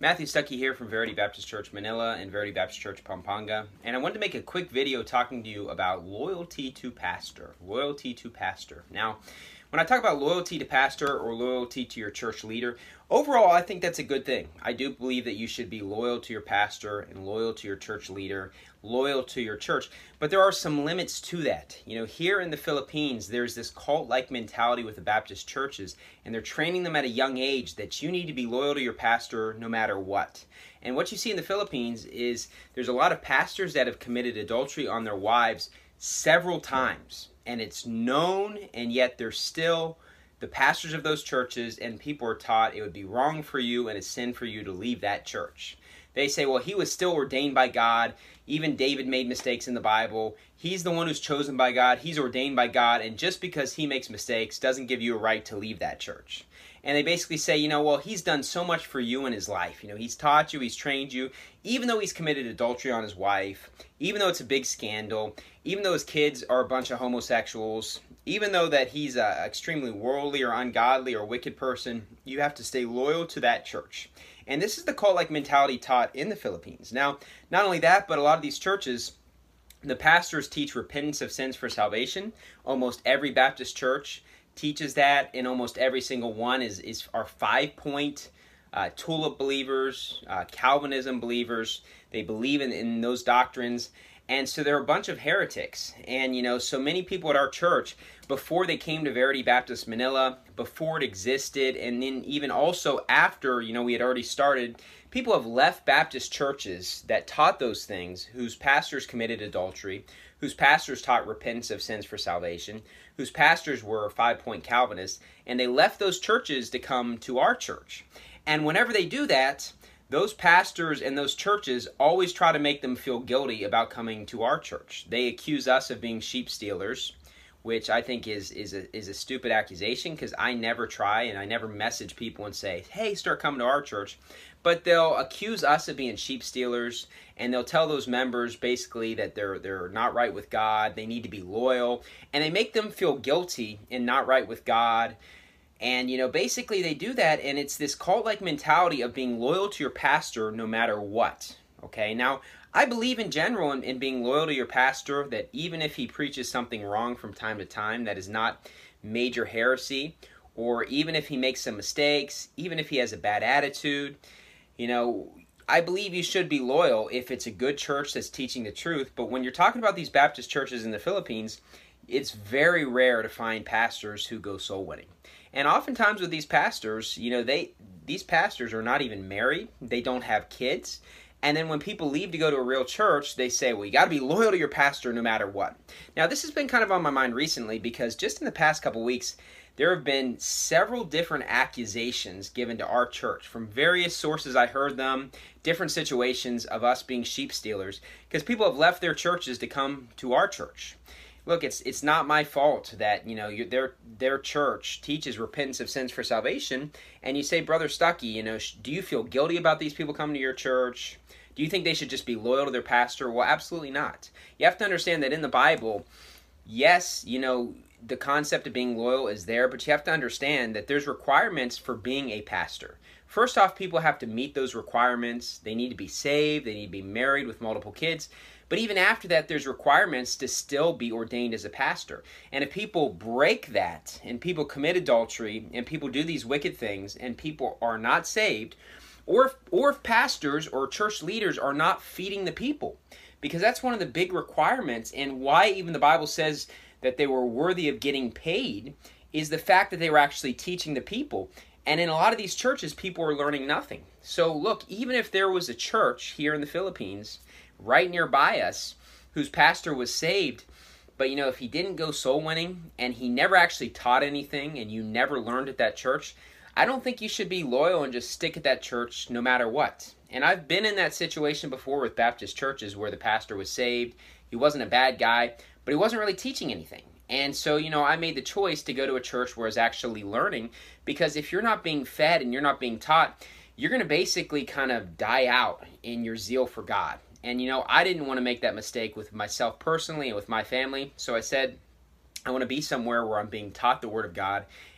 Matthew Stuckey here from Verity Baptist Church Manila and Verity Baptist Church Pampanga, and I wanted to make a quick video talking to you about loyalty to pastor. Loyalty to pastor. Now, when I talk about loyalty to pastor or loyalty to your church leader, overall I think that's a good thing. I do believe that you should be loyal to your pastor and loyal to your church leader, loyal to your church, but there are some limits to that. You know, here in the Philippines, there's this cult-like mentality with the Baptist churches, and they're training them at a young age that you need to be loyal to your pastor no matter what. And what you see in the Philippines is there's a lot of pastors that have committed adultery on their wives several times, and it's known, and yet they're still the pastors of those churches, and people are taught it would be wrong for you and a sin for you to leave that church. They say, well, he was still ordained by God. Even David made mistakes in the Bible. He's the one who's chosen by God. He's ordained by God. And just because he makes mistakes doesn't give you a right to leave that church. And they basically say, you know, well, he's done so much for you in his life. You know, he's taught you, he's trained you. Even though he's committed adultery on his wife, even though it's a big scandal, even though his kids are a bunch of homosexuals, even though that he's an extremely worldly or ungodly or wicked person, you have to stay loyal to that church. And this is the cult-like mentality taught in the Philippines. Now, not only that, but a lot of these churches, the pastors teach repentance of sins for salvation. Almost every Baptist church teaches that, and almost every single one are 5-point tulip believers, Calvinism believers. They believe in those doctrines. And so there are a bunch of heretics. And, you know, so many people at our church, before they came to Verity Baptist Manila, before it existed, and then even also after, you know, we had already started, people have left Baptist churches that taught those things, whose pastors committed adultery, whose pastors taught repentance of sins for salvation, whose pastors were 5-point Calvinists, and they left those churches to come to our church. And whenever they do that, those pastors and those churches always try to make them feel guilty about coming to our church. They accuse us of being sheep stealers, which I think is a stupid accusation, because I never try and I never message people and say, hey, start coming to our church. But they'll accuse us of being sheep stealers, and they'll tell those members basically that they're not right with God, they need to be loyal, and they make them feel guilty and not right with God. And, you know, basically they do that, and it's this cult-like mentality of being loyal to your pastor no matter what. Okay, now, I believe in general in being loyal to your pastor, that even if he preaches something wrong from time to time that is not major heresy, or even if he makes some mistakes, even if he has a bad attitude, you know, I believe you should be loyal if it's a good church that's teaching the truth. But when you're talking about these Baptist churches in the Philippines, it's very rare to find pastors who go soul winning. And oftentimes with these pastors, you know, these pastors are not even married. They don't have kids. And then when people leave to go to a real church, they say, well, you got to be loyal to your pastor no matter what. Now, this has been kind of on my mind recently, because just in the past couple weeks, there have been several different accusations given to our church from various sources. I heard them, different situations of us being sheep stealers, because people have left their churches to come to our church. Look, it's not my fault that, you know, their church teaches repentance of sins for salvation, and you say, Brother Stuckey, you know, do you feel guilty about these people coming to your church? Do you think they should just be loyal to their pastor? Well, absolutely not. You have to understand that in the Bible, yes, you know, the concept of being loyal is there, but you have to understand that there's requirements for being a pastor. First off, people have to meet those requirements. They need to be saved. They need to be married with multiple kids. But even after that, there's requirements to still be ordained as a pastor. And if people break that, and people commit adultery, and people do these wicked things, and people are not saved, or if pastors or church leaders are not feeding the people, because that's one of the big requirements, and why even the Bible says that they were worthy of getting paid, is the fact that they were actually teaching the people. And in a lot of these churches, people are learning nothing. So look, even if there was a church here in the Philippines right nearby us whose pastor was saved, but you know, if he didn't go soul winning and he never actually taught anything and you never learned at that church, I don't think you should be loyal and just stick at that church no matter what. And I've been in that situation before with Baptist churches where the pastor was saved, he wasn't a bad guy, but he wasn't really teaching anything. And so, you know, I made the choice to go to a church where I was actually learning, because if you're not being fed and you're not being taught, you're going to basically kind of die out in your zeal for God. And, you know, I didn't want to make that mistake with myself personally and with my family. So I said, I want to be somewhere where I'm being taught the Word of God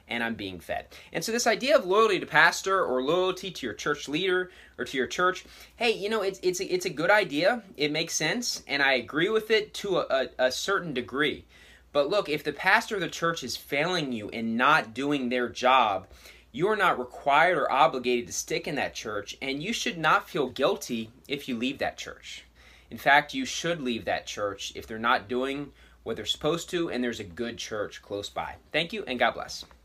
and I'm being fed. And so this idea of loyalty to pastor or loyalty to your church leader or to your church, hey, it's a good idea. It makes sense, and I agree with it to a certain degree. But look, if the pastor of the church is failing you and not doing their job, you are not required or obligated to stick in that church, and you should not feel guilty if you leave that church. In fact, you should leave that church if they're not doing what they're supposed to and there's a good church close by. Thank you, and God bless.